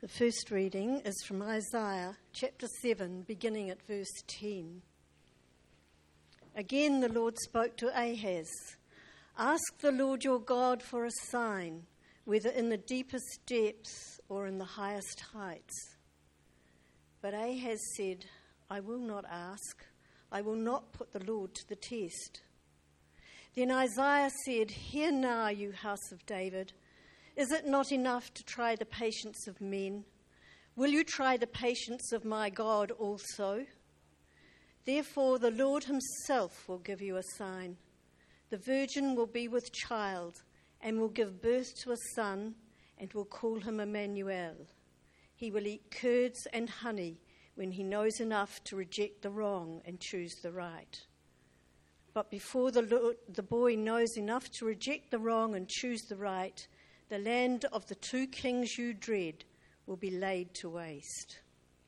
first reading is from Isaiah chapter 7, beginning at verse 10. Again the Lord spoke to Ahaz, "Ask the Lord your God for a sign, whether in the deepest depths or in the highest heights." But Ahaz said, "I will not ask. I will not put the Lord to the test." Then Isaiah said, "Hear now, you house of David. Is it not enough to try the patience of men? Will you try the patience of my God also? Therefore the Lord himself will give you a sign. The virgin will be with child and will give birth to a son and will call him Emmanuel. He will eat curds and honey when he knows enough to reject the wrong and choose the right. But before the boy knows enough to reject the wrong and choose the right, the land of the two kings you dread will be laid to waste."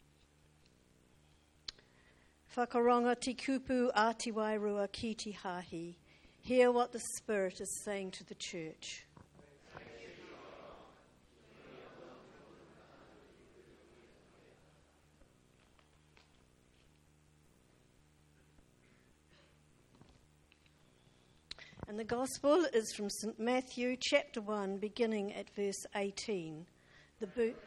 Whakaronga te kupu āti wairua ki te hahi. Hear what the Spirit is saying to the church. And the Gospel is from St. Matthew chapter 1, beginning at verse 18. The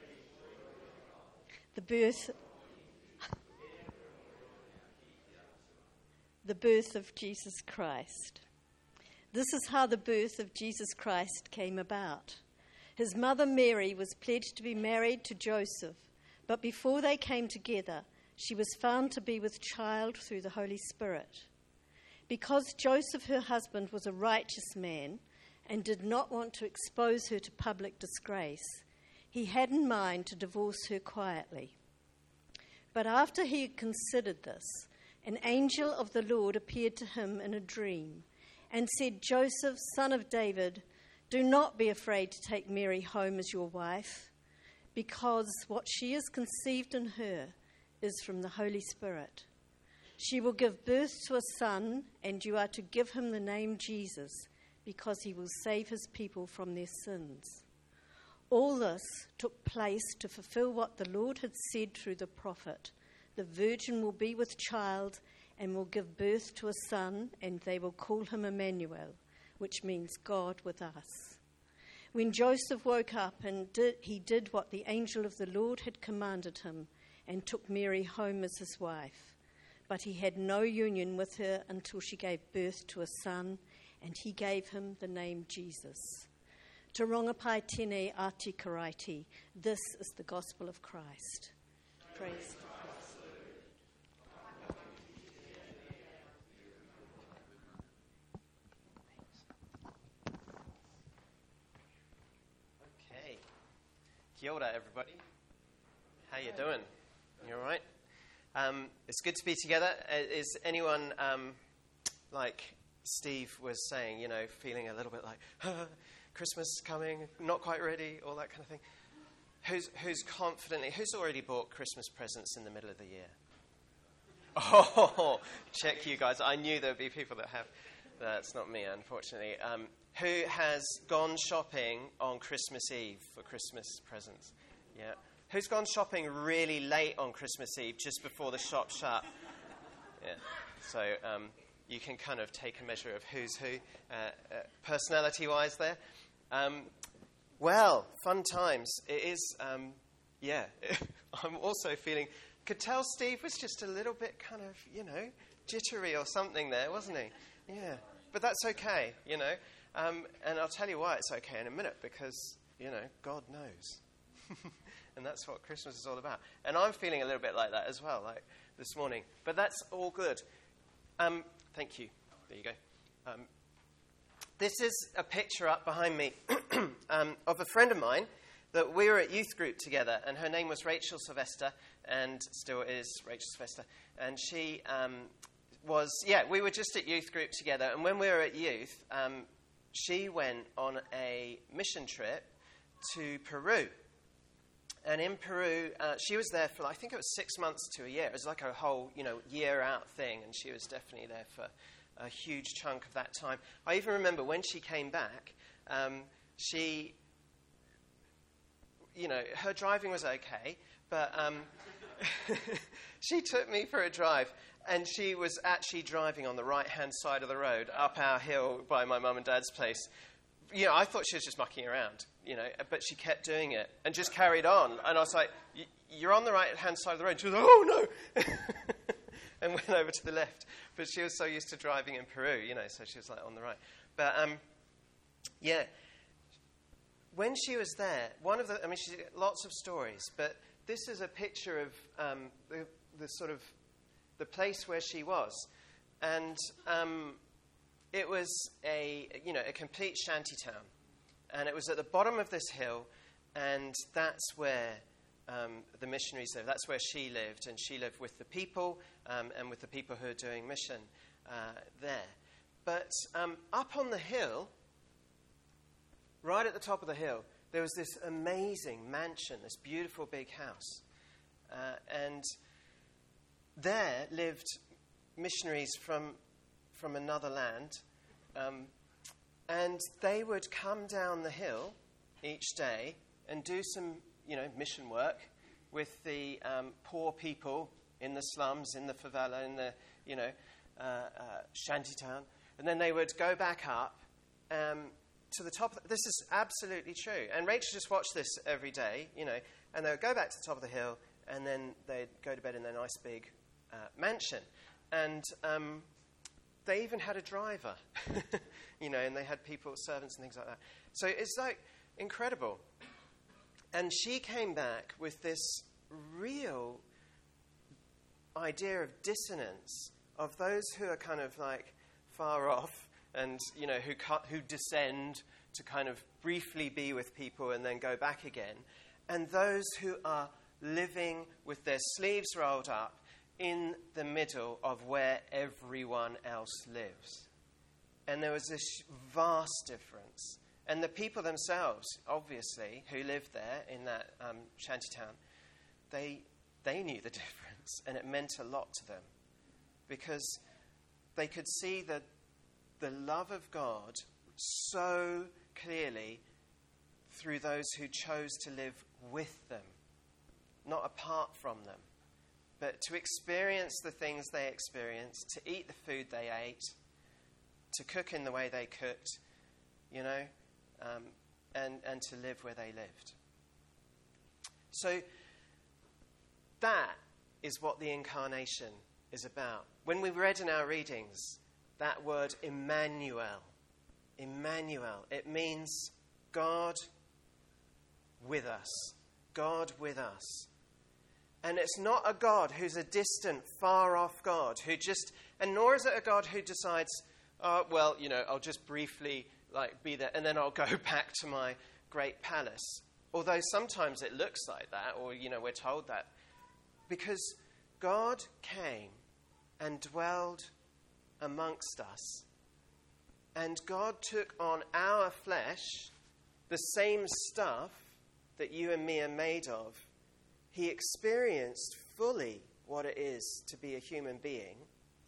birth of Jesus Christ. This is how the birth of Jesus Christ came about. His mother Mary was pledged to be married to Joseph, but before they came together, she was found to be with child through the Holy Spirit. Because Joseph, her husband, was a righteous man and did not want to expose her to public disgrace, he had in mind to divorce her quietly. But after he had considered this, an angel of the Lord appeared to him in a dream and said, "Joseph, son of David, do not be afraid to take Mary home as your wife, because what she has conceived in her is from the Holy Spirit. She will give birth to a son, and you are to give him the name Jesus, because he will save his people from their sins." All this took place to fulfill what the Lord had said through the prophet. The virgin will be with child and will give birth to a son, and they will call him Emmanuel, which means God with us. When Joseph woke up, he did what the angel of the Lord had commanded him and took Mary home as his wife. But he had no union with her until she gave birth to a son, and he gave him the name Jesus. Te rongapai tēnei āti karaiti. This is the gospel of Christ. Praise to Christ. Okay. Kia ora, everybody. How you doing? You all right? It's good to be together. Is anyone, like Steve was saying, feeling a little bit like, Christmas coming, not quite ready, all that kind of thing? Who's already bought Christmas presents in the middle of the year? Oh, check you guys. I knew there would be people that have. That's not me, unfortunately. Who has gone shopping on Christmas Eve for Christmas presents? Yeah. Who's gone shopping really late on Christmas Eve, just before the shop shut? Yeah. So you can kind of take a measure of who's who, personality-wise there. Well, fun times. It is, yeah. I'm also feeling, could tell Steve was just a little bit kind of, jittery or something there, wasn't he? Yeah. But that's okay, And I'll tell you why it's okay in a minute, because, God knows. And that's what Christmas is all about. And I'm feeling a little bit like that as well, like this morning. But that's all good. Thank you. There you go. This is a picture up behind me of a friend of mine that we were at youth group together. And her name was Rachel Sylvester, and still is Rachel Sylvester. And she we were just at youth group together. And when we were at youth, she went on a mission trip to Peru. And in Peru, she was there for, I think it was 6 months to a year. It was like a whole, year-out thing, and she was definitely there for a huge chunk of that time. I even remember when she came back, her driving was okay, but she took me for a drive, and she was actually driving on the right-hand side of the road up our hill by my mum and dad's place. I thought she was just mucking around, but she kept doing it and just carried on. And I was like, you're on the right-hand side of the road. She was like, oh, no, and went over to the left. But she was so used to driving in Peru, so she was like on the right. But, when she was there, she's got lots of stories, but this is a picture of the sort of the place where she was. And it was a complete shanty town. And it was at the bottom of this hill, and that's where the missionaries lived. That's where she lived, and she lived with the people and with the people who are doing mission there. But up on the hill, right at the top of the hill, there was this amazing mansion, this beautiful big house. And there lived missionaries from another land. And they would come down the hill each day and do some, mission work with the poor people in the slums, in the favela, in the, shantytown. And then they would go back up to the top. This is absolutely true. And Rachel just watched this every day, and they would go back to the top of the hill, and then they'd go to bed in their nice big mansion. And they even had a driver, and they had people, servants and things like that. So it's like incredible. And she came back with this real idea of dissonance of those who are kind of like far off and, who descend to kind of briefly be with people and then go back again, and those who are living with their sleeves rolled up in the middle of where everyone else lives. And there was this vast difference. And the people themselves, obviously, who lived there in that shantytown, they knew the difference, and it meant a lot to them, because they could see the love of God so clearly through those who chose to live with them, not apart from them, but to experience the things they experienced, to eat the food they ate, to cook in the way they cooked, and to live where they lived. So that is what the incarnation is about. When we read in our readings that word Emmanuel, it means God with us. God with us. And it's not a God who's a distant, far-off God and nor is it a God who decides, I'll just briefly be there and then I'll go back to my great palace. Although sometimes it looks like that, or, we're told that. Because God came and dwelled amongst us. And God took on our flesh, the same stuff that you and me are made of. He experienced fully what it is to be a human being.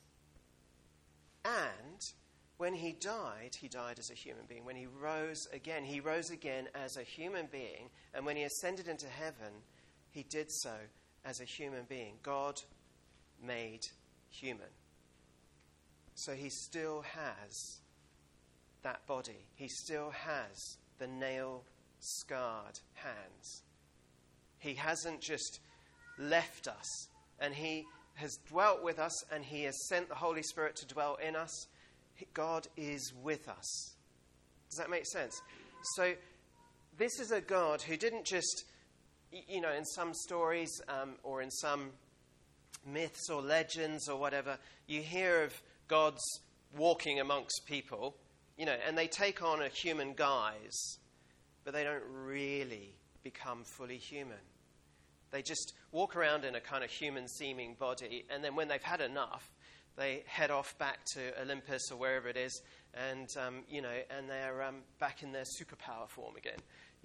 And when he died as a human being. When he rose again as a human being. And when he ascended into heaven, he did so as a human being. God made human. So he still has that body. He still has the nail-scarred hands. He hasn't just left us, and he has dwelt with us, and he has sent the Holy Spirit to dwell in us. God is with us. Does that make sense? So this is a God who didn't just, in some stories or in some myths or legends or whatever, you hear of gods walking amongst people, and they take on a human guise, but they don't really become fully human. They just walk around in a kind of human-seeming body, and then when they've had enough, they head off back to Olympus or wherever it is, and and they're back in their superpower form again.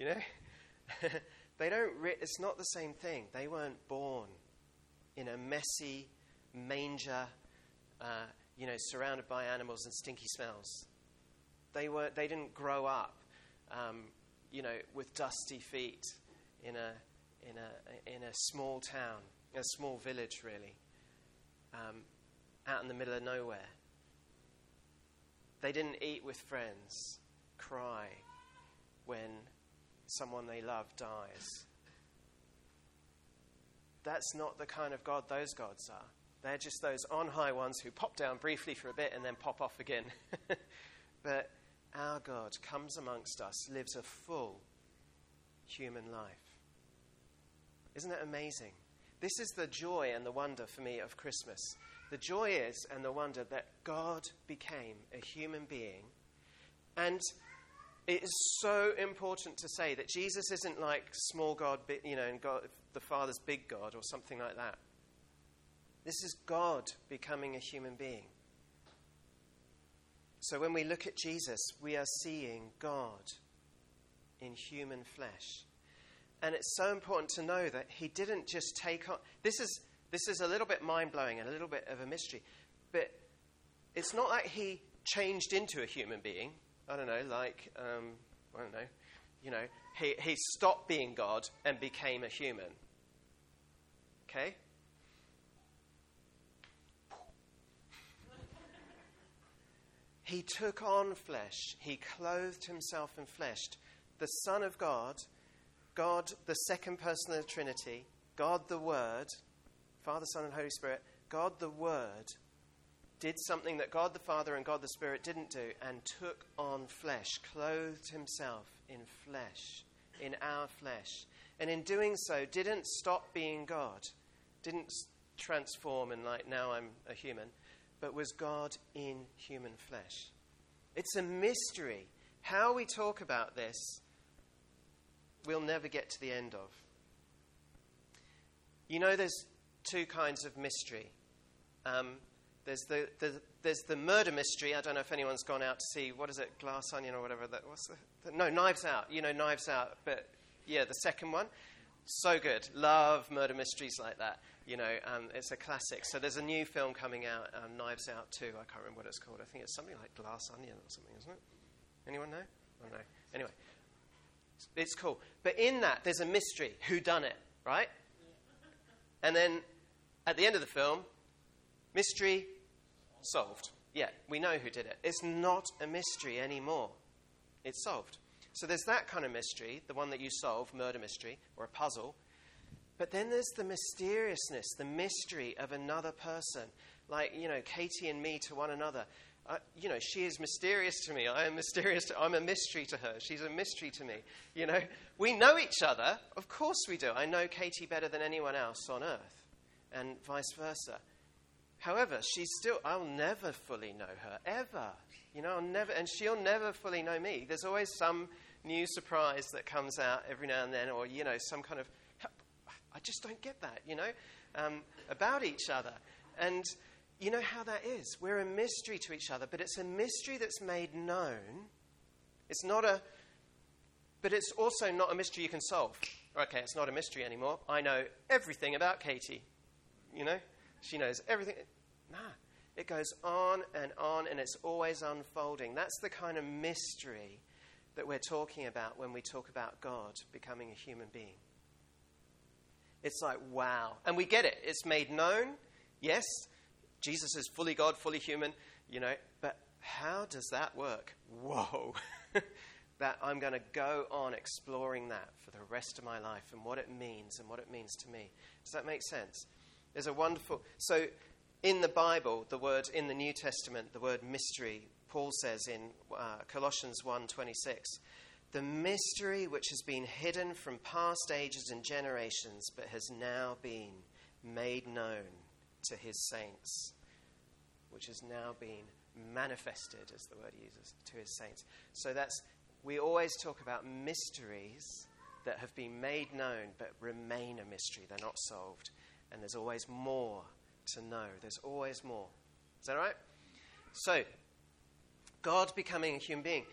They don't. It's not the same thing. They weren't born in a messy manger, surrounded by animals and stinky smells. They didn't grow up, with dusty feet in a small town, a small village really, out in the middle of nowhere. They didn't eat with friends, cry when someone they love dies. That's not the kind of God those gods are. They're just those on-high ones who pop down briefly for a bit and then pop off again. But our God comes amongst us, lives a full human life. Isn't it amazing? This is the joy and the wonder for me of Christmas. The joy is, and the wonder, that God became a human being. And it is so important to say that Jesus isn't like small God, and God, the Father's big God or something like that. This is God becoming a human being. So when we look at Jesus, we are seeing God in human flesh. And it's so important to know that he didn't just take on... This is a little bit mind-blowing and a little bit of a mystery. But it's not like he changed into a human being. I don't know, he stopped being God and became a human. Okay? He took on flesh. He clothed himself in flesh. The Son of God, God, the second person of the Trinity, God the Word, Father, Son, and Holy Spirit, God the Word, did something that God the Father and God the Spirit didn't do, and took on flesh, clothed himself in flesh, in our flesh. And in doing so, didn't stop being God, didn't transform and now I'm a human, but was God in human flesh. It's a mystery. How we talk about this, we'll never get to the end of. There's two kinds of mystery. There's the murder mystery. I don't know if anyone's gone out to see, what is it, Glass Onion or whatever. Knives Out. Knives Out. But, yeah, the second one. So good. Love murder mysteries like that. It's a classic. So there's a new film coming out, Knives Out 2. I can't remember what it's called. I think it's something like Glass Onion or something, isn't it? Anyone know? I don't know. Anyway, it's cool. But in that, there's a mystery. Who done it, right? And then at the end of the film, mystery solved. Yeah, we know who did it. It's not a mystery anymore. It's solved. So there's that kind of mystery, the one that you solve, murder mystery, or a puzzle. But then there's the mysteriousness, the mystery of another person. Like, Katie and me to one another. She is mysterious to me. I am mysterious I'm a mystery to her. She's a mystery to me. We know each other. Of course we do. I know Katie better than anyone else on earth, and vice versa. However, I'll never fully know her, ever. And she'll never fully know me. There's always some new surprise that comes out every now and then, or, some kind of, I just don't get that, about each other. And you know how that is. We're a mystery to each other, but it's a mystery that's made known. But it's also not a mystery you can solve. Okay, it's not a mystery anymore. I know everything about Katie. She knows everything. Nah, it goes on, and it's always unfolding. That's the kind of mystery that we're talking about when we talk about God becoming a human being. It's like, wow. And we get it. It's made known. Yes, Jesus is fully God, fully human, but how does that work? Whoa. That I'm going to go on exploring that for the rest of my life and what it means to me. Does that make sense? There's a wonderful... So in the Bible, in the New Testament, the word mystery, Paul says in Colossians 1:26, the mystery which has been hidden from past ages and generations, but has now been made known to his saints, which has now been manifested, as the word uses, to his saints. So we always talk about mysteries that have been made known, but remain a mystery. They're not solved. And there's always more to know. There's always more. Is that right? So, God becoming a human being.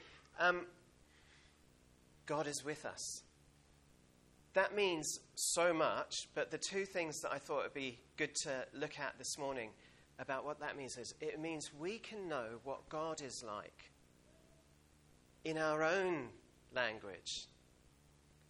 God is with us. That means so much, but the two things that I thought would be good to look at this morning about what that means is it means we can know what God is like in our own language.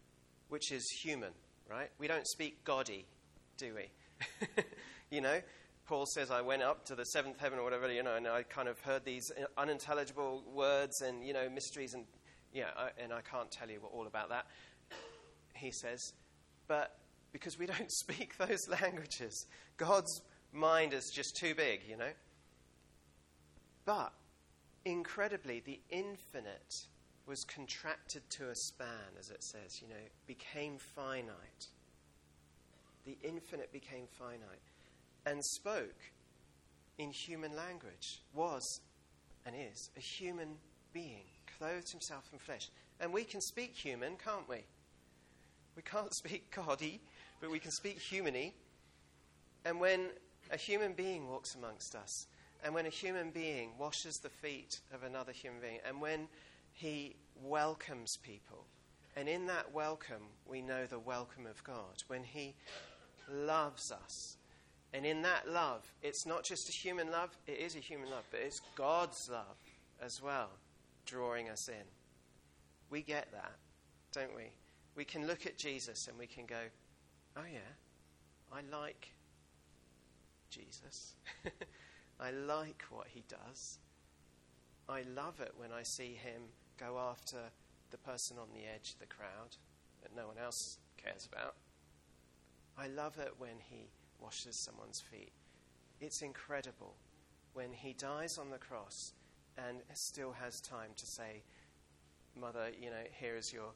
which is human, right? We don't speak Goddy, do we? You know, Paul says, I went up to the seventh heaven or whatever, you know, and I kind of heard these unintelligible words and, you know, mysteries and, and I can't tell you all about that. He says, but because we don't speak those languages, God's mind is just too big, you know. But, incredibly, the infinite was contracted to a span, as it says, you know, became finite. The infinite became finite and spoke in human language, was and is a human being, clothed himself in flesh. And we can speak human, can't we? We can't speak Goddy, but we can speak humany. And when a human being walks amongst us, and when a human being washes the feet of another human being, and when he welcomes people, and in that welcome we know the welcome of God, when he loves us, and in that love, it's not just a human love, it is a human love, but it's God's love as well, drawing us in. We get that, don't we? We can look at Jesus and we can go, oh yeah, I like Jesus. I like what he does. I love it when I see him go after the person on the edge of the crowd that no one else cares about. I love it when he washes someone's feet. It's incredible when he dies on the cross and still has time to say, Mother, you know, here is your,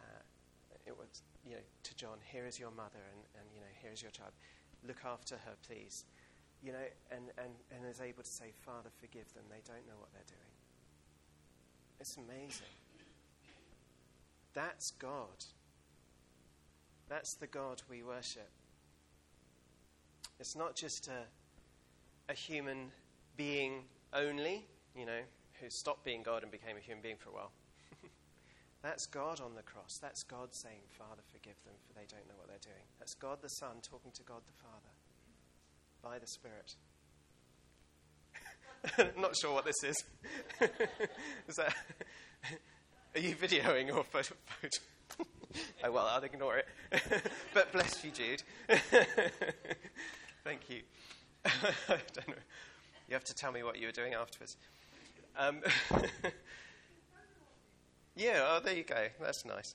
to John, here is your mother and you know, here is your child. Look after her, please. You know, and is able to say, Father, forgive them. They don't know what they're doing. It's amazing. That's God. That's the God we worship. It's not just a human being only, you know, who stopped being God and became a human being for a while. That's God on the cross. That's God saying, Father, forgive them, for they don't know what they're doing. That's God the Son talking to God the Father by the Spirit. I'm not sure what this is. Is that... Are you videoing or photo? Oh, well, I'll ignore it. But bless you, Jude. Thank you. I don't know. You have to tell me what you were doing afterwards. Yeah, oh, there you go. That's nice.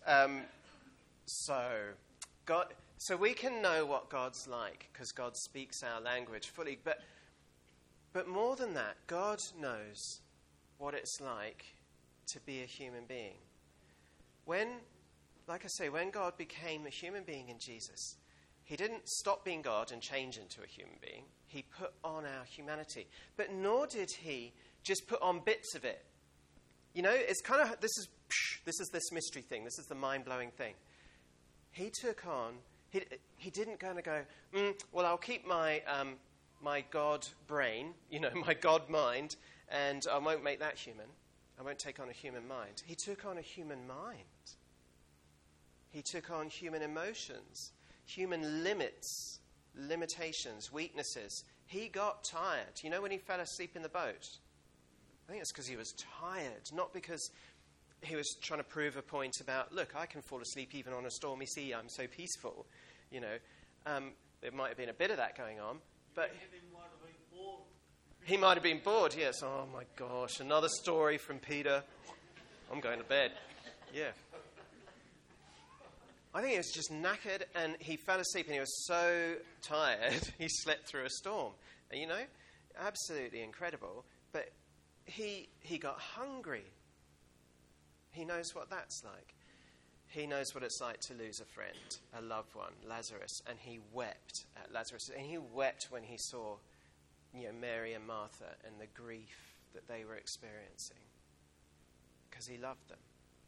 So we can know what God's like because God speaks our language fully. But more than that, God knows what it's like to be a human being. When God became a human being in Jesus, he didn't stop being God and change into a human being. He put on our humanity. But nor did he just put on bits of it. You know, it's kind of, this is this mystery thing. This is the mind-blowing thing. He took on, he didn't kind of go, well, I'll keep my my God brain, you know, my God mind, and I won't make that human. I won't take on a human mind. He took on a human mind. He took on human emotions, human limitations, weaknesses. He got tired. You know when he fell asleep in the boat? I think it's because he was tired, not because he was trying to prove a point about, look, I can fall asleep even on a stormy sea. I'm so peaceful. You know, there might have been a bit of that going on, but he might have been bored. Yes. Oh my gosh, another story from Peter. I'm going to bed. Yeah. I think he was just knackered, and he fell asleep, and he was so tired he slept through a storm. And, you know, absolutely incredible. But he got hungry. He knows what that's like. He knows what it's like to lose a friend, a loved one, Lazarus, and he wept at Lazarus. And he wept when he saw, you know, Mary and Martha and the grief that they were experiencing because he loved them.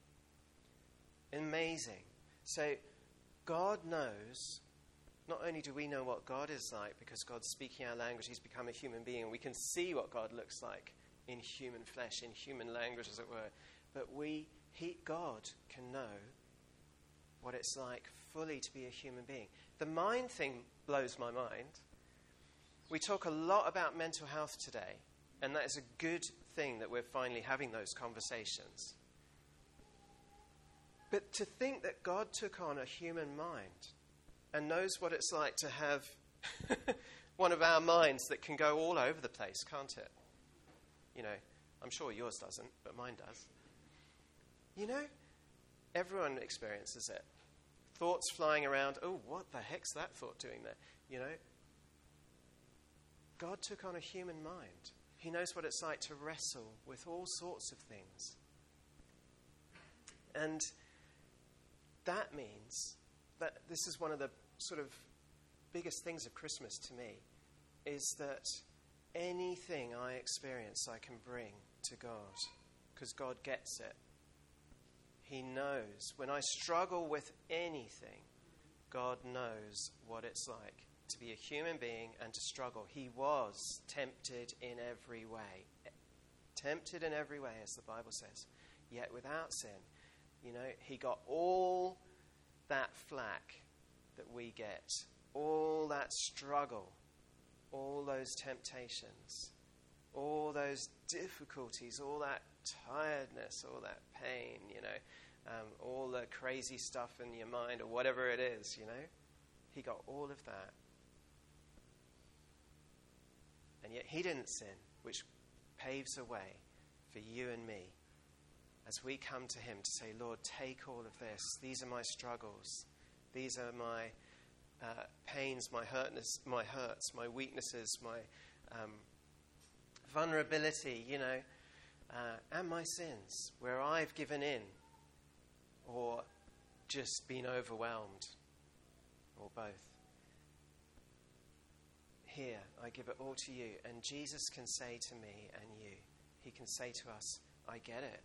Amazing. So God knows, not only do we know what God is like because God's speaking our language, he's become a human being, and we can see what God looks like in human flesh, in human language, as it were, but God can know what it's like fully to be a human being. The mind thing blows my mind. We talk a lot about mental health today, and that is a good thing that we're finally having those conversations. But to think that God took on a human mind and knows what it's like to have one of our minds that can go all over the place, can't it? You know, I'm sure yours doesn't, but mine does. You know, everyone experiences it. Thoughts flying around. Oh, what the heck's that thought doing there? You know, God took on a human mind. He knows what it's like to wrestle with all sorts of things. And that means that this is one of the sort of biggest things of Christmas to me, is that anything I experience I can bring to God, because God gets it. He knows. When I struggle with anything, God knows what it's like to be a human being and to struggle. He was tempted in every way. Tempted in every way, as the Bible says, yet without sin. You know, he got all that flack that we get, all that struggle, all those temptations, all those difficulties, all that tiredness, all that pain, you know, all the crazy stuff in your mind or whatever it is, you know. He got all of that. And yet he didn't sin, which paves a way for you and me as we come to him to say, Lord, take all of this. These are my struggles. These are my pains, my hurts, my weaknesses, my vulnerability, you know, and my sins, where I've given in or just been overwhelmed, or both. Here, I give it all to you. And Jesus can say to me and you, he can say to us, I get it.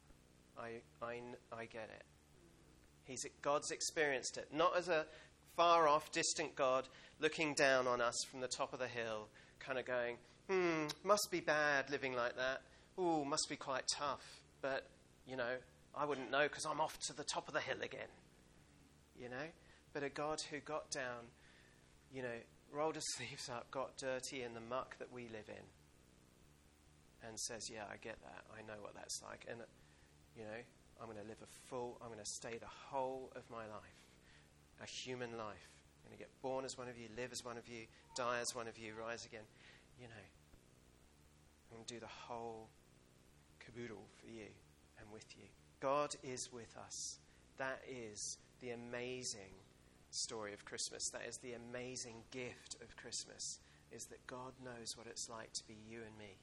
I get it. God's experienced it. Not as a far off, distant God looking down on us from the top of the hill, kind of going, must be bad living like that. Ooh, must be quite tough. But, you know, I wouldn't know because I'm off to the top of the hill again. You know? But a God who got down, you know, rolled his sleeves up, got dirty in the muck that we live in, and says, yeah, I get that. I know what that's like. And, you know, I'm going to live I'm going to stay the whole of my life, a human life. I'm going to get born as one of you, live as one of you, die as one of you, rise again. You know, I'm going to do the whole caboodle for you and with you. God is with us. That is the amazing story of Christmas. That is the amazing gift of Christmas, is that God knows what it's like to be you and me.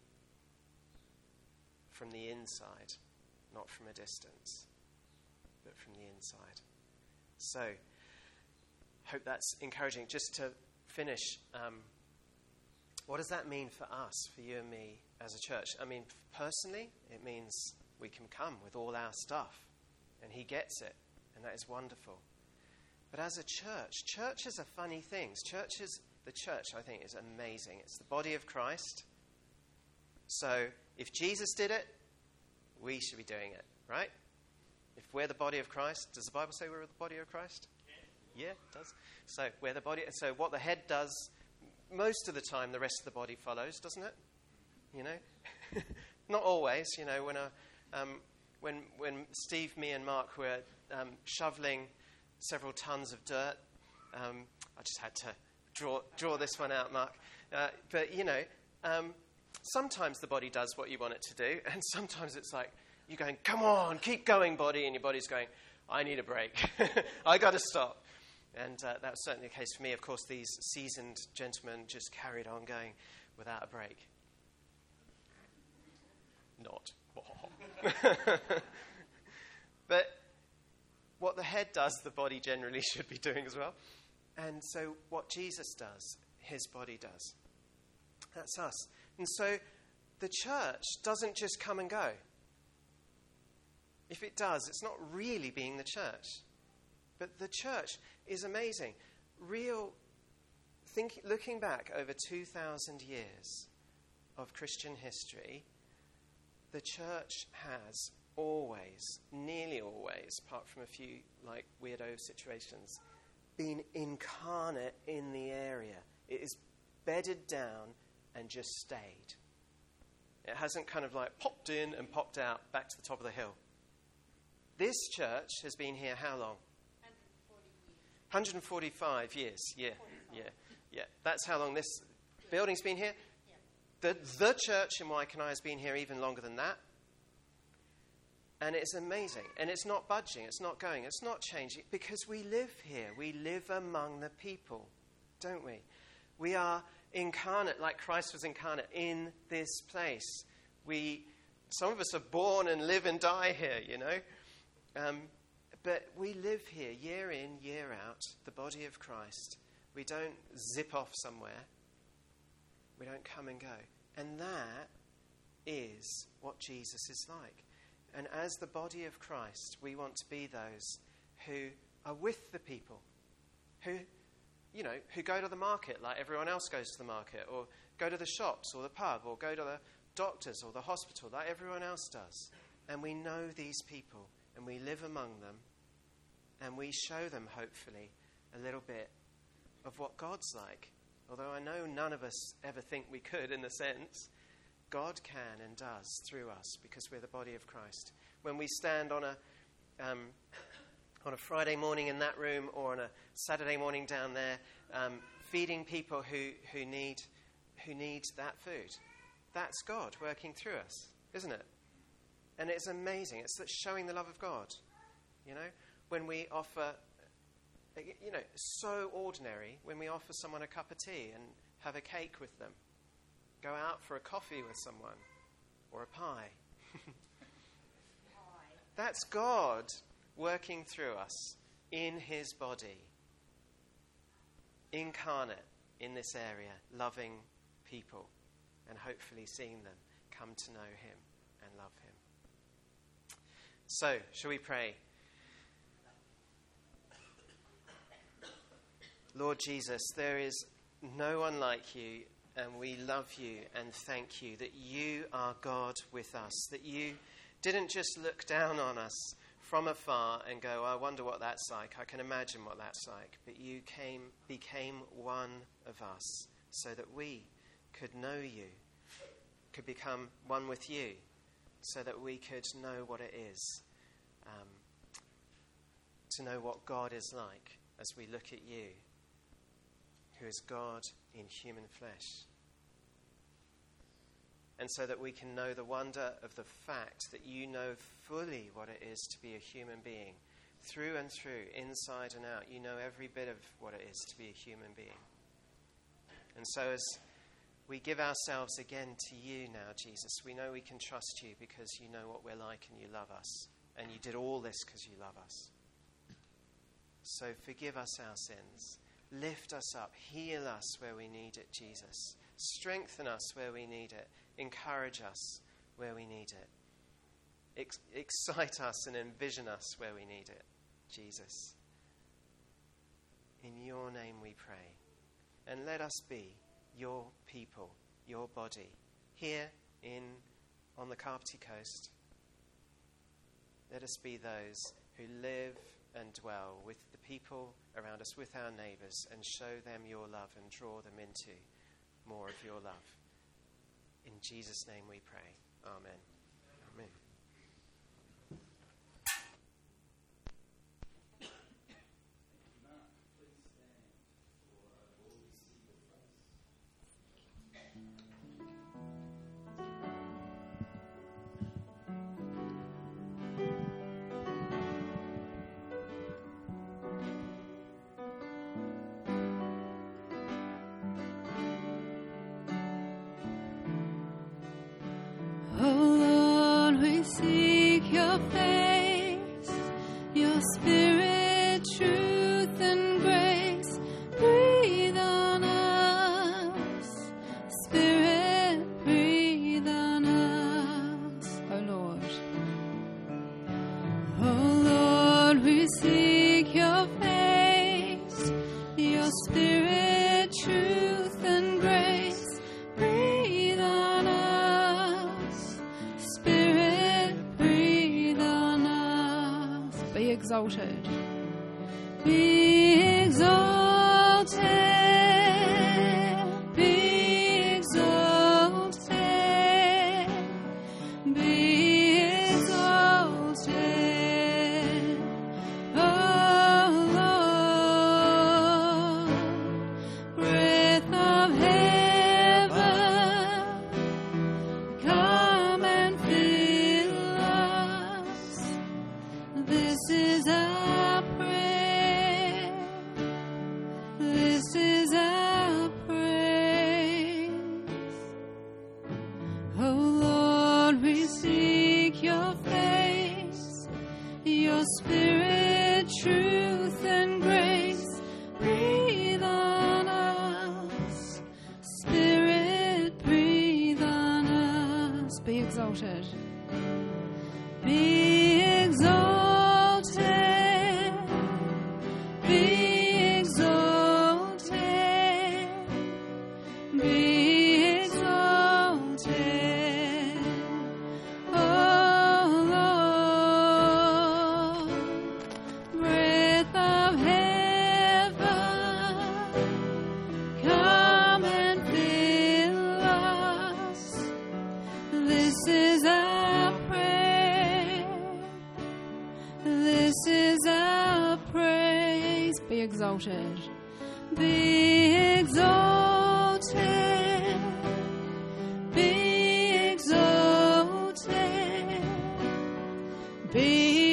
From the inside, not from a distance, but from the inside. So, hope that's encouraging. Just to finish, what does that mean for us, for you and me as a church? I mean, personally, it means we can come with all our stuff, and he gets it, and that is wonderful. But as a church, churches are funny things. The church, I think, is amazing. It's the body of Christ. So if Jesus did it, we should be doing it, right? If we're the body of Christ, does the Bible say we're the body of Christ? Yeah, it does. So we're the body. So what the head does, most of the time, the rest of the body follows, doesn't it? You know, not always. You know, when Steve, me, and Mark were shoveling several tons of dirt. I just had to draw this one out, Mark. But, you know, sometimes the body does what you want it to do, and sometimes it's like, you're going, come on, keep going, body, and your body's going, I need a break. I got to stop. And that was certainly the case for me. Of course, these seasoned gentlemen just carried on going without a break. Not. But what the head does, the body generally should be doing as well. And so what Jesus does, his body does. That's us. And so the church doesn't just come and go. If it does, it's not really being the church. But the church is amazing. Looking back over 2,000 years of Christian history, the church has always, nearly always, apart from a few like weirdo situations, been incarnate in the area. It is bedded down and just stayed. It hasn't kind of like popped in and popped out back to the top of the hill. This church has been here how long? 145 years. Yeah. That's how long this building's been here. The church in Waikanae has been here even longer than that. And it's amazing. And it's not budging. It's not going. It's not changing. Because we live here. We live among the people, don't we? We are incarnate like Christ was incarnate in this place. Some of us are born and live and die here, you know. But we live here year in, year out, the body of Christ. We don't zip off somewhere. We don't come and go. And that is what Jesus is like. And as the body of Christ, we want to be those who are with the people, who go to the market like everyone else goes to the market, or go to the shops or the pub, or go to the doctors or the hospital like everyone else does. And we know these people, and we live among them, and we show them, hopefully, a little bit of what God's like. Although I know none of us ever think we could, in a sense, God can and does through us because we're the body of Christ. When we stand on a Friday morning in that room, or on a Saturday morning down there, feeding people who need that food, that's God working through us, isn't it? And it's amazing. It's showing the love of God. You know, when we offer, so ordinary, when we offer someone a cup of tea and have a cake with them, go out for a coffee with someone, or a pie. That's God working through us in his body, incarnate in this area, loving people, and hopefully seeing them come to know him and love him. So, shall we pray? Lord Jesus, there is no one like you, and we love you and thank you that you are God with us, that you didn't just look down on us from afar and go, I wonder what that's like, I can imagine what that's like, but you became one of us so that we could know you, could become one with you, so that we could know what it is to know what God is like as we look at you, who is God in human flesh. And so that we can know the wonder of the fact that you know fully what it is to be a human being, through and through, inside and out. You know every bit of what it is to be a human being. And so as we give ourselves again to you now, Jesus, we know we can trust you because you know what we're like and you love us. And you did all this because you love us. So forgive us our sins. Lift us up. Heal us where we need it, Jesus. Strengthen us where we need it. Encourage us where we need it. Excite us and envision us where we need it, Jesus. In your name we pray. And let us be your people, your body, here on the Kapiti Coast. Let us be those who live and dwell with the people around us, with our neighbours, and show them your love and draw them into more of your love. In Jesus' name we pray. Amen. Amen. Exalted. Be exalted. Be exalted. Be exalted. exalted. Be exalted. Be exalted. Be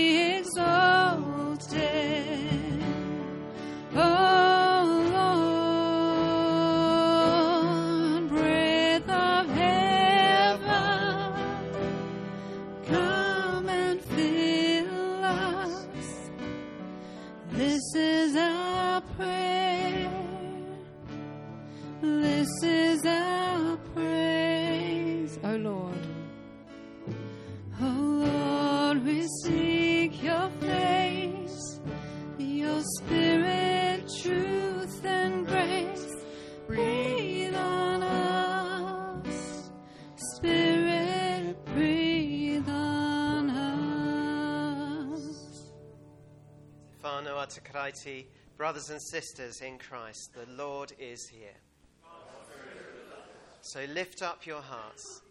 exalted. Oh Lord, breath of heaven, come and fill us. This is our prayer. This is our praise. O Lord, Oh Lord, we seek your face, your spirit, truth, and grace. Breathe on us, Spirit, breathe on us. Whānau Atakaraiti, brothers and sisters in Christ, the Lord is here. So lift up your hearts